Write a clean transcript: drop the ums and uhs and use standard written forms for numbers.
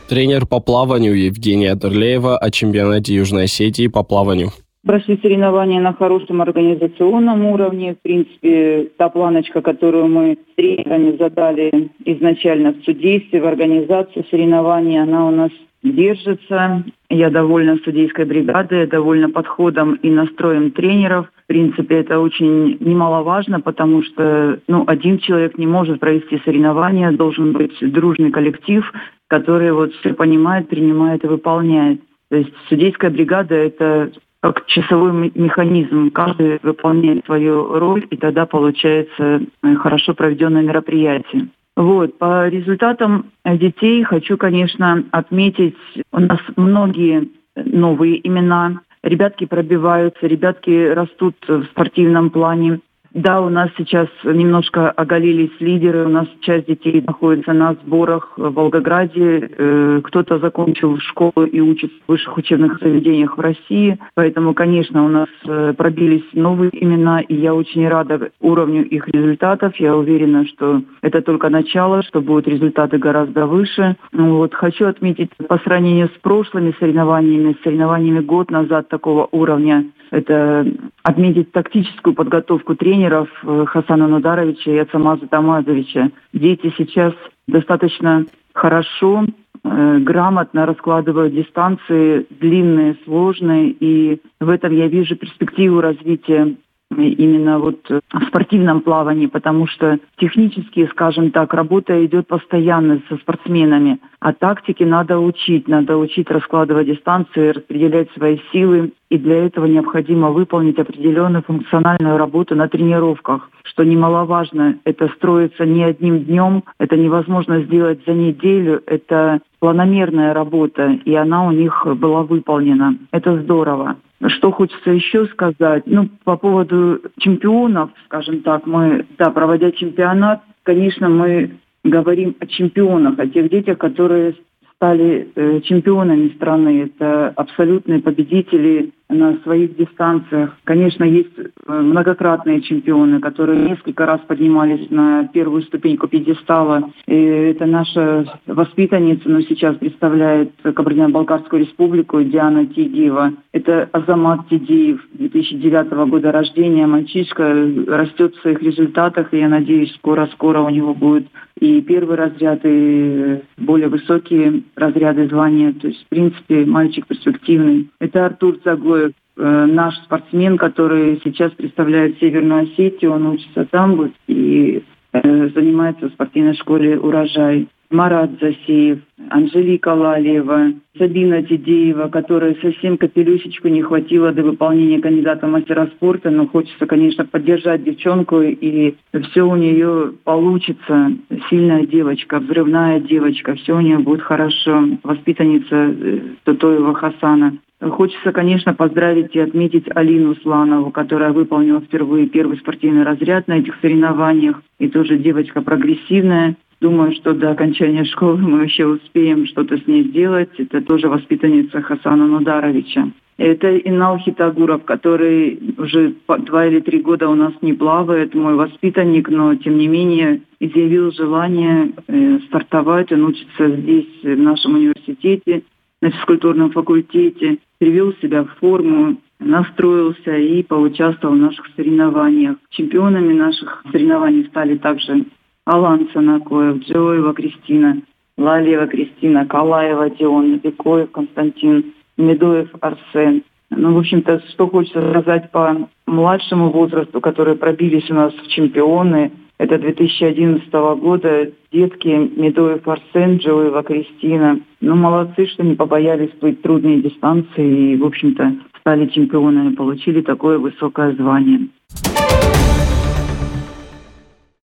Тренер по плаванию Евгения Адерлеева о чемпионате Южной Осетии по плаванию. Прошли соревнования на хорошем организационном уровне. В принципе, та планочка, которую мы с тренерами задали изначально в судействе, в организации соревнований, она у нас держится. Я довольна судейской бригадой, довольна подходом и настроем тренеров. В принципе, это очень немаловажно, потому что один человек не может провести соревнования, должен быть дружный коллектив, который все понимает, принимает и выполняет. То есть судейская бригада – это как часовой механизм. Каждый выполняет свою роль, и тогда получается хорошо проведенное мероприятие. По результатам детей хочу, конечно, отметить, у нас многие новые имена. Ребятки пробиваются, ребятки растут в спортивном плане. Да, у нас сейчас немножко оголились лидеры, у нас часть детей находится на сборах в Волгограде, кто-то закончил школу и учится в высших учебных заведениях в России, поэтому, конечно, у нас пробились новые имена, и я очень рада уровню их результатов, я уверена, что это только начало, что будут результаты гораздо выше. Хочу отметить, по сравнению с прошлыми соревнованиями год назад такого уровня, это отметить тактическую подготовку тренеров Хасана Нударовича и Ацамаза Тамазовича. Дети сейчас достаточно хорошо, грамотно раскладывают дистанции, длинные, сложные, и в этом я вижу перспективу развития именно в спортивном плавании, потому что технически, скажем так, работа идет постоянно со спортсменами, а тактике надо учить раскладывать дистанции, распределять свои силы, и для этого необходимо выполнить определенную функциональную работу на тренировках, что немаловажно. Это строится не одним днем, это невозможно сделать за неделю, это планомерная работа, и она у них была выполнена. Это здорово. Что хочется еще сказать? По поводу чемпионов, скажем так, проводя чемпионат, конечно, мы говорим о чемпионах, о тех детях, которые стали чемпионами страны. Это абсолютные победители на своих дистанциях. Конечно, есть многократные чемпионы, которые несколько раз поднимались на первую ступеньку пьедестала. И это наша воспитанница, но сейчас представляет Кабардино-Балкарскую республику, Диана Тигиева. Это Азамат Тидиев, 2009 года рождения, мальчишка, растет в своих результатах, и я надеюсь, скоро у него будет и первый разряд, и более высокие разряды звания. То есть, в принципе, мальчик перспективный. Это Артур Загоев, наш спортсмен, который сейчас представляет Северную Осетию. Он учится там и занимается в спортивной школе «Урожай». Марат Засеев, Анжелика Лалиева, Сабина Тидеева, которой совсем капелюшечку не хватило до выполнения кандидата в мастера спорта, но хочется, конечно, поддержать девчонку, и все у нее получится. Сильная девочка, взрывная девочка, все у нее будет хорошо. Воспитанница Тутоева Хасана. Хочется, конечно, поздравить и отметить Алину Сланову, которая выполнила впервые первый спортивный разряд на этих соревнованиях. И тоже девочка прогрессивная. Думаю, что до окончания школы мы еще успеем что-то с ней сделать. Это тоже воспитанница Хасана Нударовича. Это Инал Хитагуров, который уже 2 или 3 года у нас не плавает, мой воспитанник, но тем не менее изъявил желание стартовать. Он учится здесь, в нашем университете, на физкультурном факультете, привел себя в форму, настроился и поучаствовал в наших соревнованиях. Чемпионами наших соревнований стали также Алан Санакоев, Джоева Кристина, Лалиева Кристина, Калаева Дион, Бекоев Константин, Медоев Арсен. В общем-то, что хочется сказать по младшему возрасту, которые пробились у нас в чемпионы, это 2011 года детки Медоев Арсен, Джоева Кристина. Молодцы, что не побоялись плыть трудные дистанции и, в общем-то, стали чемпионами, получили такое высокое звание.